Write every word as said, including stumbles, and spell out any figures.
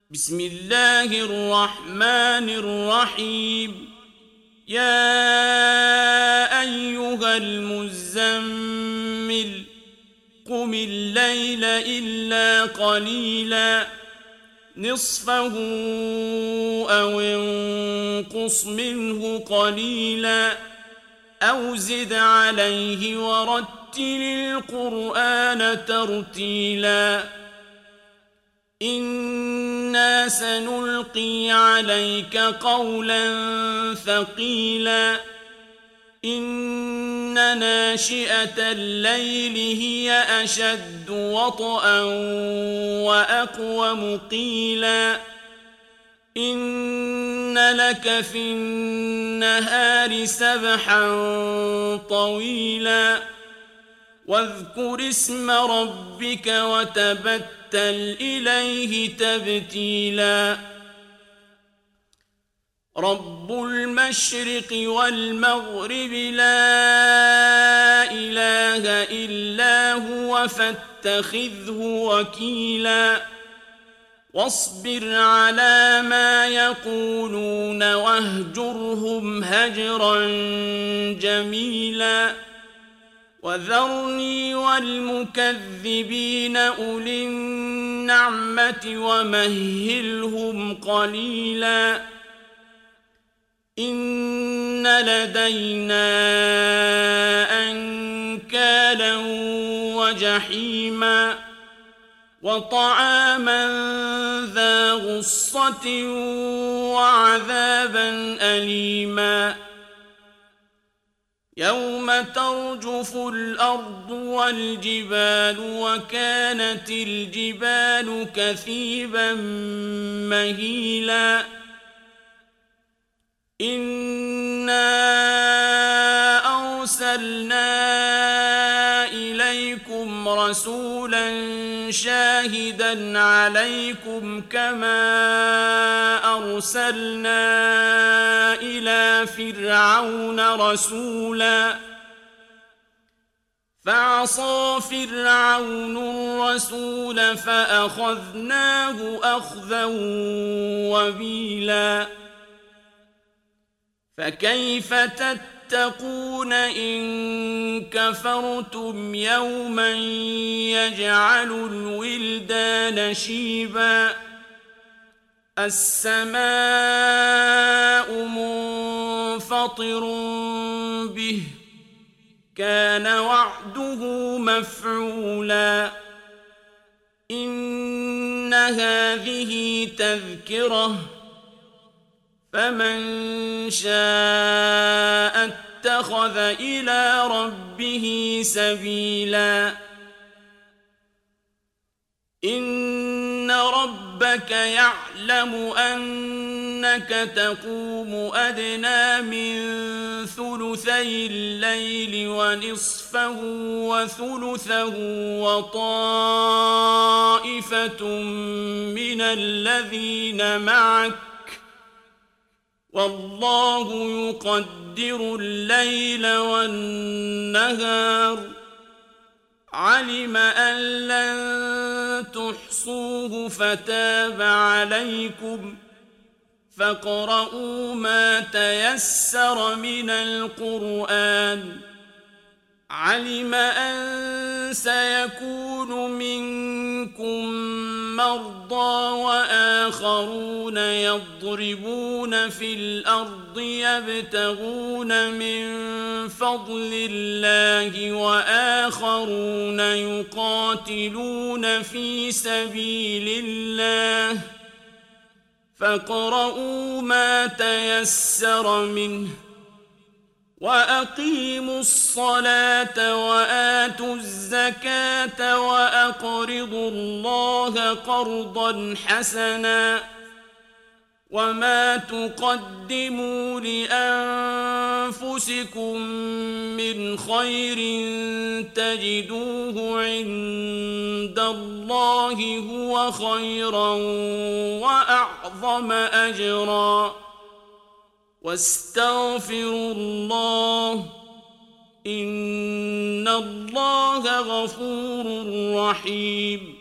بسم الله الرحمن الرحيم. يا أيها المزمل قم الليل إلا قليلا نصفه أو انقص منه قليلا أو زد عليه ورتل القرآن ترتيلا. إنا سنلقي عليك قولا ثقيلا إن ناشئة الليل هي أشد وطئا وأقوم قيلا إن لك في النهار سبحا طويلا واذكر اسم ربك وتبتل إليه تبتيلا. رب المشرق والمغرب لا إله إلا هو فاتخذه وكيلا واصبر على ما يقولون واهجرهم هجرا جميلا وذرني والمكذبين أولي النعمة ومهلهم قليلا إن لدينا أنكالا وجحيما وطعاما ذا غصة وعذابا أليما يوم ترجف الأرض والجبال وكانت الجبال كثيبا مهيلا إنا أرسلنا إليكم رسولا شاهدا عليكم كما أرسلنا إلى فرعون رسولا فعصى فرعون الرسول فأخذناه أخذا وبيلا فكيف تتقون إن كفرتم يوما يجعل الولدان شيبا السماء منفطر به كان وعده مفعولا إن هذه تذكرة فمن شاء اتخذ إلى ربه سبيلا إن ربك يعلم أنك تقوم أدنى من ثلثي الليل ونصفه وثلثه وطائفة من الذين معك والله يقدر الليل والنهار علم أن لن تحصوه فتاب عليكم فاقرؤوا ما تيسر من القرآن علم أن سيكون منكم مرضى وآخرون يضربون في الأرض يبتغون من فضل الله وآخرون يقاتلون في سبيل الله فاقرؤوا ما تيسر منه وأقيموا الصلاة وآتوا الزكاة وأقرضوا الله قرضا حسنا وما تقدموا لأنفسكم من خير تجدوه عند الله هو خيرا وأعظم أجرا واستغفروا الله إن الله غفور رحيم.